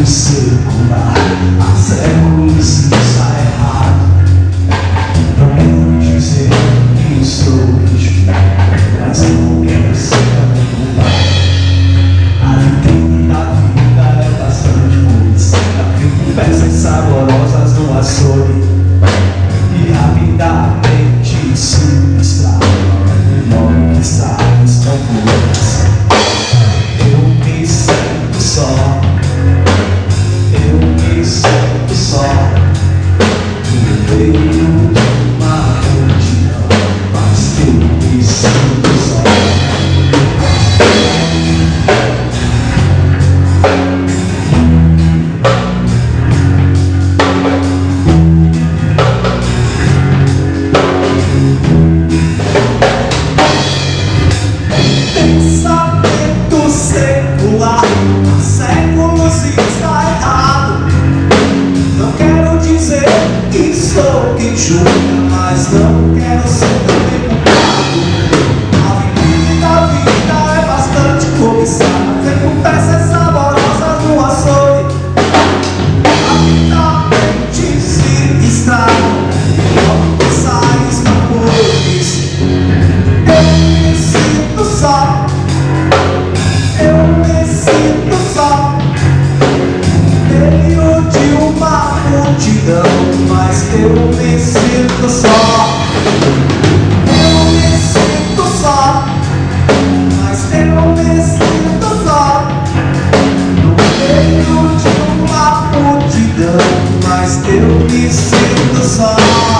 circular há séculos e está errado. Não quero dizer que estou rígido, mas não quero ser manipular. A vitrine da vida é bastante conhecida, com peças saborosas no açougue e rapidamente se distrai. Logo que sai, estão puras. Eu me sinto só. Eu me sinto só no meio de uma multidão, mas eu me sinto só. Pensamento secular há séculos e está errado. Não quero dizer que sou quem julga, mas não quero ser também culpado. A vitrine da vida é bastante cobiçada, feito peças saborosas no açougue, rapidamente se estragam, logo que saem os vapores. Eu me sinto só. Eu me sinto só no meio de uma multidão, mas eu me sinto só. Eu me sinto só, mas eu me sinto só no meio de uma multidão, mas eu me sinto só.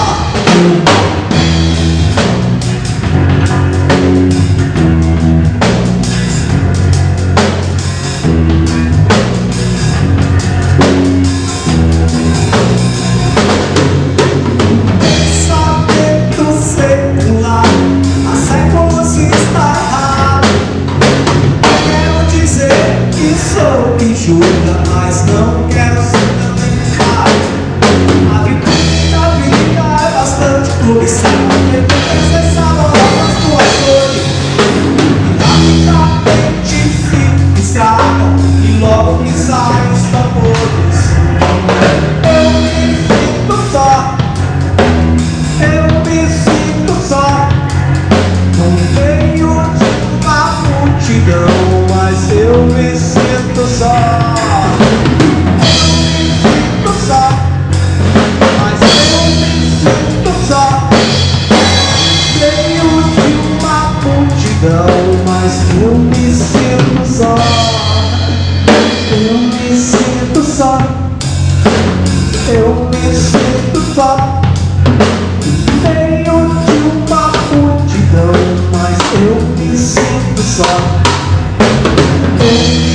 Mas não quero ser também culpado. A vitrine da vida é bastante cobiçada, feito peças saborosas no açougue e rapidamente se estragam, e logo que saem os vapores. Eu me sinto só. Eu me sinto só no meio de uma multidão, mas eu me sinto só. Mas eu me sinto só. Eu me sinto só. Eu me sinto só no meio de uma multidão, mas eu me sinto só.